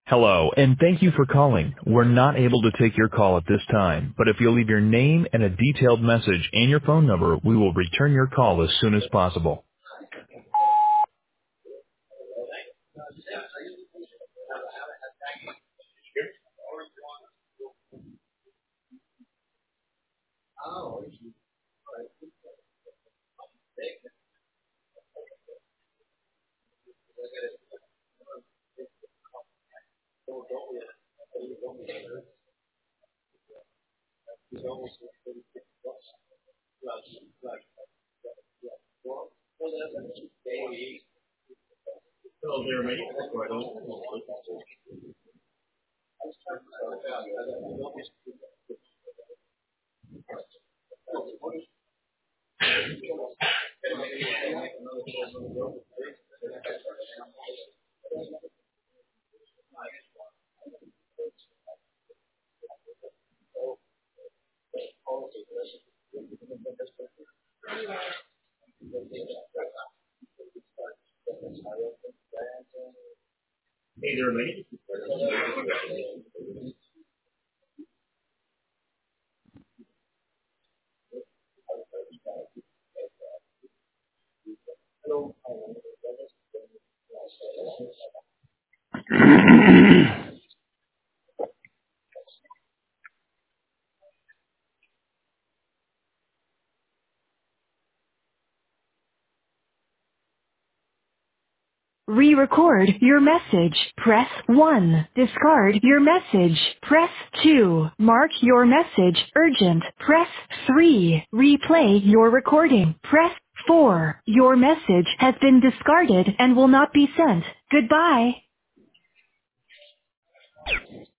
Hello, and thank you for calling. We're not able to take your call at this time, but if you leave your name and a detailed message and your phone number, we will return your call as soon as possible. Re-record your message. Press 1. Discard your message. Press 2. Mark your message urgent. Press 3. Replay your recording. Press 4. Your message has been discarded and will not be sent. Goodbye.